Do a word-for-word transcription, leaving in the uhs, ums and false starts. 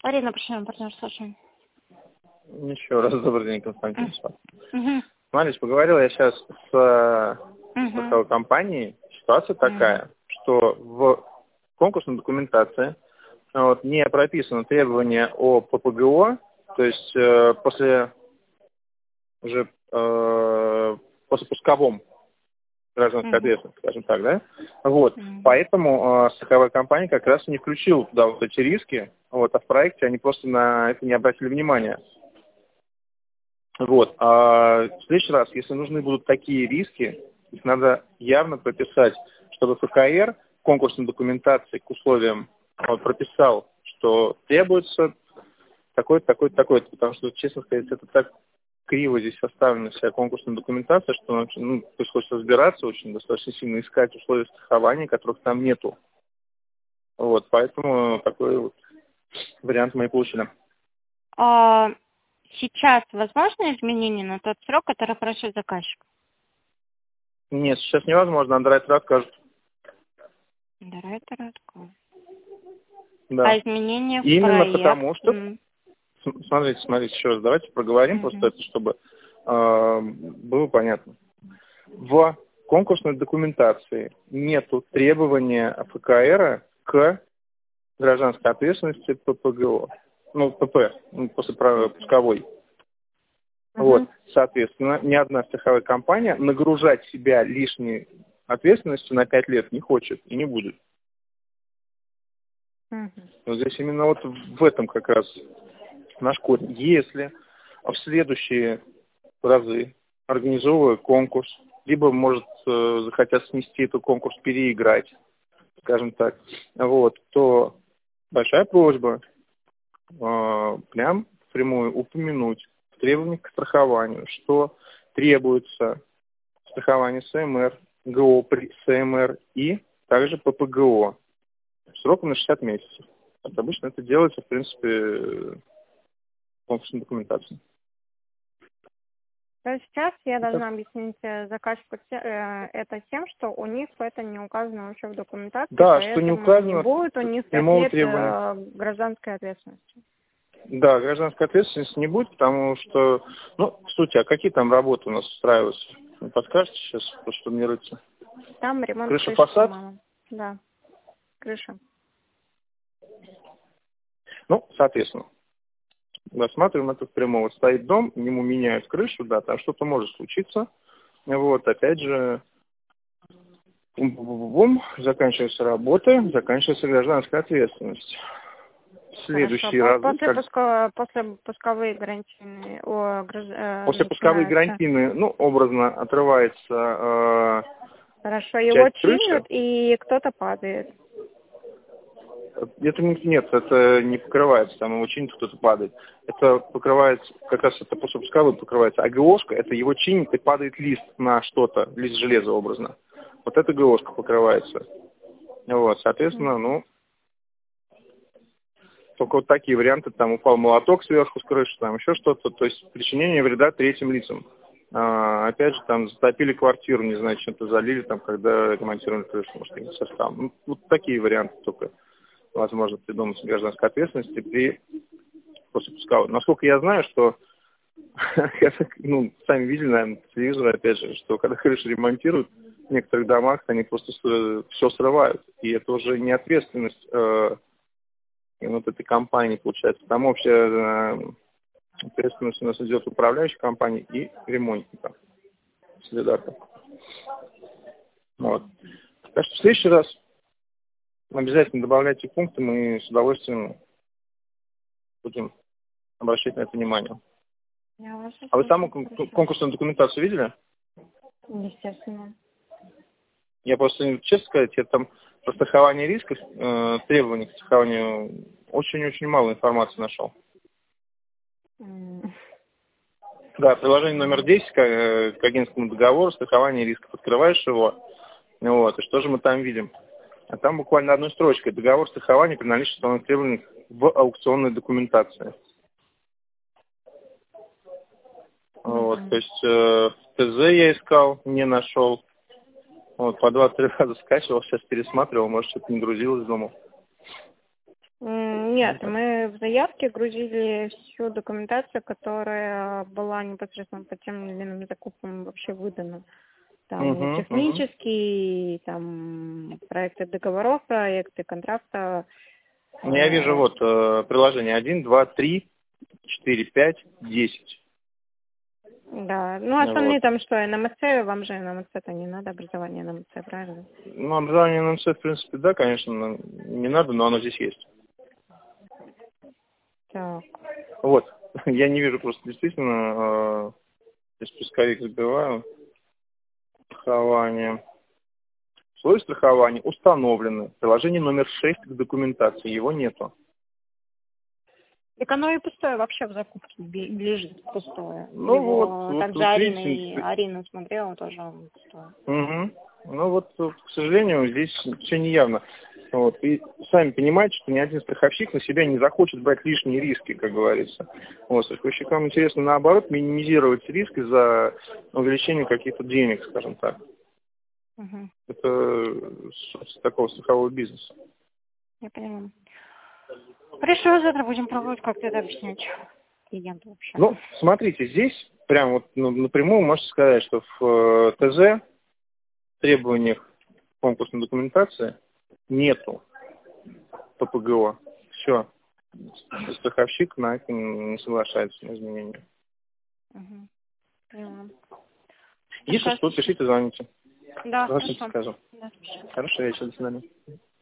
Арина, прощаем, партнер, слушаем. Еще раз добрый день, Константин. Угу. Смотрите, поговорил я сейчас с Угу. компанией. Ситуация такая, что в конкурсной документации вот, не прописано требование о ППГО, то есть э, после уже э, после пусковом гражданской ответственности, скажем так, да? Вот. Угу. Поэтому э, страховая компания как раз не включила туда вот эти риски, вот, а в проекте они просто на это не обратили внимания. Вот. А в следующий раз, если нужны будут такие риски, их надо явно прописать, чтобы ФКР в конкурсной документации к условиям вот, прописал, что требуется такой-то, такой-то, такой-то. Потому что, честно сказать, это так криво здесь составлена вся конкурсная документация, что ну, приходится разбираться очень, достаточно сильно искать условия страхования, которых там нету. Вот, поэтому такой вот вариант мы и получили. А сейчас возможно изменение на тот срок, который просит заказчик? Нет, сейчас невозможно, андеррайтер откажет. Андеррайтер откажет. Да. А изменения в Именно проект? потому, что... Mm. Смотрите, смотрите, еще раз, давайте проговорим, mm-hmm. просто это, чтобы э, было понятно. В конкурсной документации нету требования ФКР к гражданской ответственности ППГО. Ну, ПП, ну, после пусковой. Mm-hmm. Вот, соответственно, ни одна страховая компания нагружать себя лишней ответственностью на пять лет не хочет и не будет. Mm-hmm. Вот здесь именно вот в этом как раз наш корень. Если в следующие разы, организовывая конкурс, либо, может, захотят снести этот конкурс, переиграть, скажем так, вот, то большая просьба э, прям впрямую упомянуть в требованиях к страхованию, что требуется страхование СМР, ГО при СМР и также ППГО сроком на шестьдесят месяцев. Вот обычно это делается, в принципе, конкурсной документации. То есть сейчас я должна объяснить заказчику это тем, что у них это не указано вообще в документации, да, что не указано, не будет у них пять лет гражданской ответственности. Да, гражданской ответственности не будет, потому что, ну, в сути, а какие там работы у нас устраиваются? Вы подскажете сейчас, что мне рыться? Там ремонт крыша, крыши, фасад? Мама. Да, крыша. Ну, соответственно, рассматриваем это впрямую. Вот стоит дом, ему меняют крышу, да, там что-то может случиться. Вот, опять же, бум-бум-бум, заканчивается работа, заканчивается гражданская ответственность. Следующий раз. После, как... пуска... После пусковые гарантийные. О, гражд... После пусковые гарантийные, ну, образно отрывается. Э, Хорошо, его крыши. чинят и кто-то падает. Это не, нет, это не покрывается, там его чинит, кто-то падает. Это покрывается, как раз это после пусковой покрывается. А ГОшка, это его чинит и падает лист на что-то, лист железа образно. Вот это ГОшка покрывается. Вот, соответственно, ну, только вот такие варианты, там упал молоток сверху с крыши, там еще что-то, то есть причинение вреда третьим лицам. А, опять же, там затопили квартиру, не знаю, чем-то залили, там, когда ремонтировали крышу, может, не состав. Ну, вот такие варианты только возможно придумать гражданской ответственности при после пусковой. Насколько я знаю, что ну, сами видели, наверное, по телевизору, опять же, что когда крыши ремонтируют, в некоторых домах они просто все срывают. И это уже не ответственность э, вот этой компании, получается. Там общая э, ответственность у нас идет управляющей компании и ремонтника. Солидарка. Вот. Так что в следующий раз обязательно добавляйте пункты, мы с удовольствием будем обращать на это внимание. А вы саму конкурсную документацию видели? Естественно. Я просто, честно сказать, я там про страхование рисков, э, требований к страхованию очень-очень мало информации нашел. Mm. Да, приложение номер десять к, к агентскому договору, страхование рисков. Открываешь его, вот, и что же мы там видим? А там буквально одной строчкой: договор страхования при наличии установленных требований в аукционной документации. Вот, то есть э, в ТЗ я искал, не нашел. Вот, по два-три раза скачивал, сейчас пересматривал, может, что-то не грузилось, думал. М, Нет, мы в заявке грузили всю документацию, которая была непосредственно по тем или иным закупкам вообще выдана. Там и Угу, угу. технические, там проекты договоров, проекты контракта. Я вижу э, вот э, приложение один, два, три, четыре, пять, десять. Да, ну Вот. остальные там что, эн эм эс цэ, вам же эн эм эс цэ-то не надо, образование эн эм эс цэ, правильно? Ну, образование эн эм си, в принципе, да, конечно, но не надо, но оно здесь есть. Так. Вот. Я не вижу просто действительно, э, здесь поисковик забиваю, страхование. Условия страхования установлены. Приложение номер шесть к документации, его нету. Так оно и пустое вообще в закупке бе- лежит, пустое. Ну вот, Его вот, также вот Арина, и видите, Арина смотрела, тоже он пустой. угу. Ну вот, вот, к сожалению, здесь все неявно. Вот. И сами понимаете, что ни один страховщик на себя не захочет брать лишние риски, как говорится. Вот. Страховщикам интересно, наоборот, минимизировать риски за увеличение каких-то денег, скажем так. Угу. Это суть такого страхового бизнеса. Я поняла. Хорошо, завтра будем пробовать как-то это объяснять клиенту вообще. Ну, смотрите, здесь прям вот ну, напрямую можете сказать, что в э, ТЗ требованиях конкурсной документации нету пэ пэ гэ о. Все. Страховщик на это не соглашается на изменения. Угу. Поняла. Если Хорошо, что, спасибо. пишите, звоните. Да, Здравствуйте, хорошо. скажу. Да, спасибо. Хорошего вечера, до свидания.